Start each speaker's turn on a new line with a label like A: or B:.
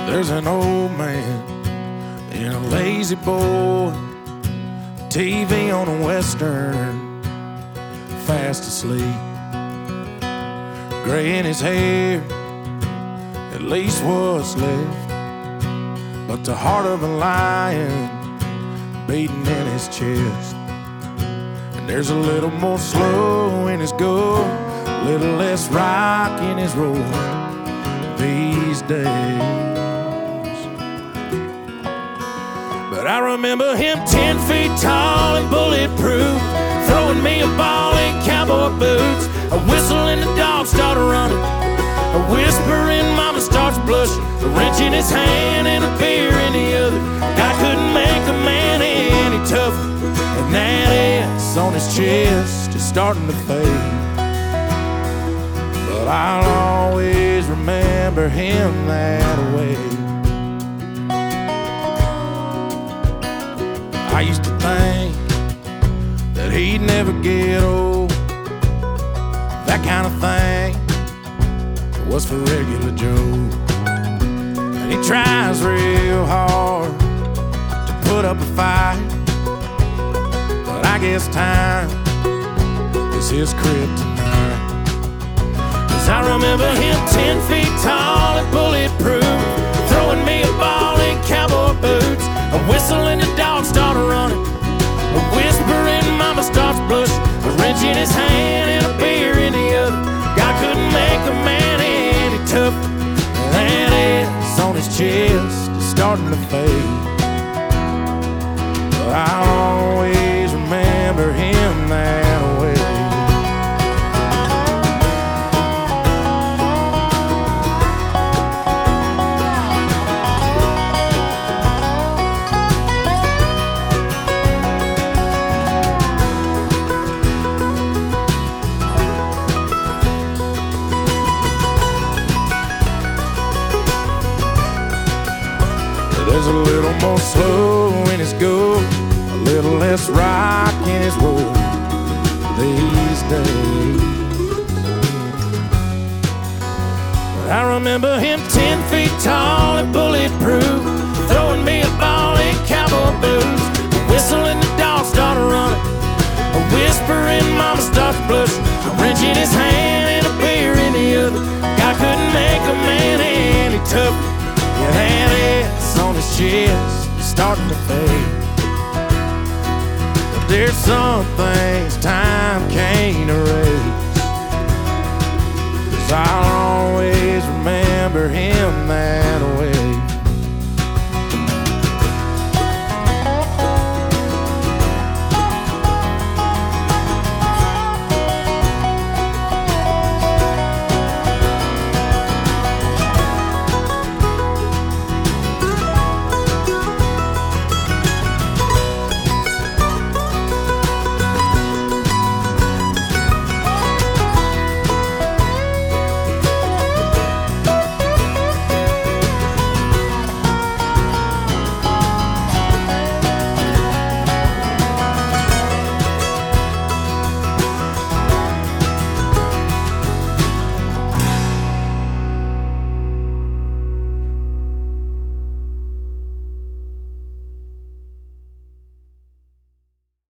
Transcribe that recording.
A: There's an old man and a lazy boy, TV on a western, fast asleep. Gray in his hair, at least what's left, but the heart of a lion beating in his chest. And there's a little more slow in his go, a little less rock in his roll these days. But I remember him 10 feet tall and bulletproof, throwing me a ball in cowboy boots. A whistle and the dog started running, a whisper and mama starts blushing, a wrench in his hand and a beer in the other. God couldn't make a man any tougher, and that S on his chest is starting to fade. But I'll always remember him that way. I used to think that he'd never get old. That kind of thing was for regular Joe. And he tries real hard to put up a fight, but I guess time is his kryptonite. 'Cause I remember him 10 feet tall and bulletproof, throwing me a ball in cowboy boots. A whistle and the dog started running, a whisper and mama starts blushing, a wrench in his hand and a beer in the other. God couldn't make a man any tougher, that S on his chest is starting to fade. But I'll always remember him that way. There's a little more slow in his go, a little less rock in his roll these days. But I remember him 10 feet tall and bulletproof, throwing me a ball in cowboy boots. A whistle and the dog started running, a whisper and mama starts blushing, a wrench in his hand and a beer in the other. God couldn't make a man any tougher, yeah, that S on his chest is starting to fade. But there's some things time can't erase.